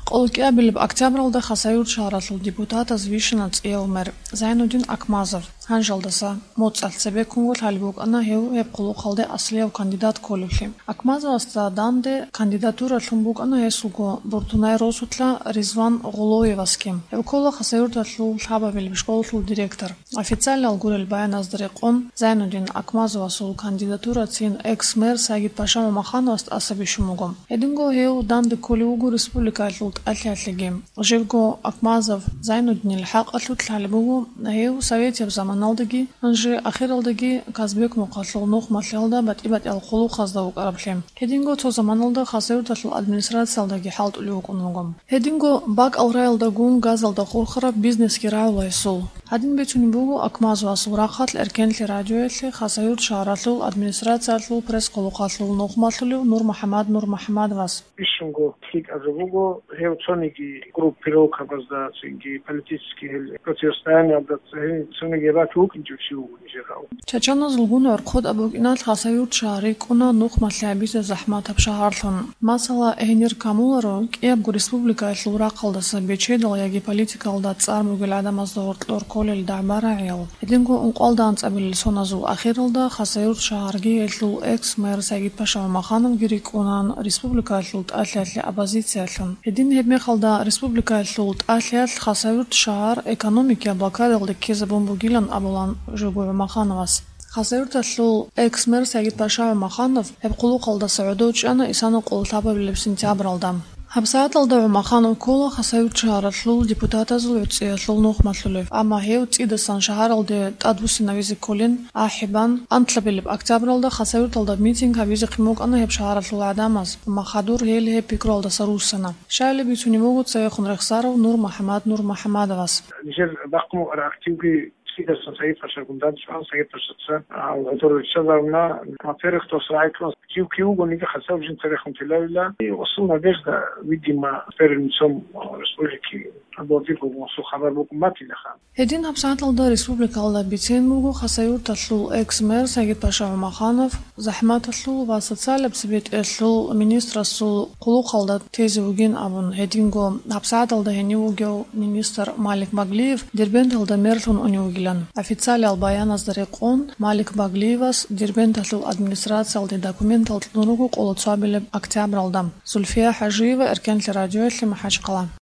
Qolkiabilib октябралда Хасаюр шааралул депутата звишинац Эомер Зайнудин Акмазов Ханжалдаса моцалцебе кунгул халбук ана хев хепқулу халде аслияв кандидат колухи. Акмазов астаданде кандидатура лумбук ана хесуго Буртунай Росутла Ризван Гулоеваским. Евкола Хасаюр татлу хабабил бишколу директор. Официально алгурел баян аздарекон Зайнудин Акмазов асул кандидатура цин экс-мэр Сагит Паша Маханов асабишумугом. Эдинго хев данде колугу республика Атлатлигим. Живго Акмазов Зайнудин الحق أطلت الحلبوه هيو سويت يبزمان نالدقي أنجي أخير الدقي كازبيك مقاتلو نوخ مطلعلدا بات الخلو خازدوك أربلهم هيدينغو تو زمان الدا خاسيو تطلو أدمنستراتسيال دقي حالت أليوك أنوغم هيدينغو باك أورايل دقون غازل دقور خراب بيزنس كراو ليسول هادين بيتوني بوغو أكمازو أسوراقات الأركان لراجويتلي خاسيو تشاراتلو أدمنستراتسيالتلو بريس قلوقاتلو نوخ مطلعلو نور محمد واس Ишунго хик азовуго хевцоники группировка базда цинги политические противостояния да цинги ратук инжучу нижерау. Чачана зулгун орқод абугинал хасаюрт шарик уна нух матлабис захмат абшахарлун. Масала эхнир камуларо киабгу республика лура қалдаса бечедал яги политикалда цармугил адамаз дортлор колел дабара ел. Эдингу унқалдан цабил соназу ахиралда хасаюрт шарги элу экс-мэр Сагит Паша Маханов гирик унан республика Атлятли оппозициялын. Эдин хебмехалда республика Атлут Атлят Хасаюрт шаар экономики блокадалды кезе бомбугилан абулан Жугуева Махановас. Хасаюрт Атлул экс-мэр Сагит Паша Маханов хебқулу қалда Саудович ана исаны қол таба билеп сентябралдам. Хабсаат алда Маханов кола Хасаюрт шааратлул депутата зулуц ятлул нух матлулев. Ама хеуц идасан шааралде тадвуси навизи колин ахибан антлабилib октябралда Хасаюрт алда митинг хавизи қимук ана хеб шааратлул адамаз. Махадур хели хеб пикролда сарусана. Шайли битуни могут саяхун Рехсаров Нур Махамадовас. Нижер бақму активги Сидерсон Сагит Паша Гунданчан Сагит Паша который шазавна во-первых, то срайклон киуго нига хасав жин царехун телавила и осу надежда видимо перенцом республики абодиго осу хабар букмати лаха Эдин хабсааталда республика алда битен мугу Хасаюрт татлул экс-мэр Сагит Паша Маханов захмат татлул ва социаль бсибет этлул министр асул кулу қалда тези угин абун эдинго хабсааталда хениугеу министр Малик Баглиев Дербент алда мерлун унюгилан официально албаян аздарекон Малик Баглиевас Дербент татлул администрация алды документ алтлунугу қолуцабилеп октябралдам Зульфия Хажиева Эркенли радиоэтлі Махачқала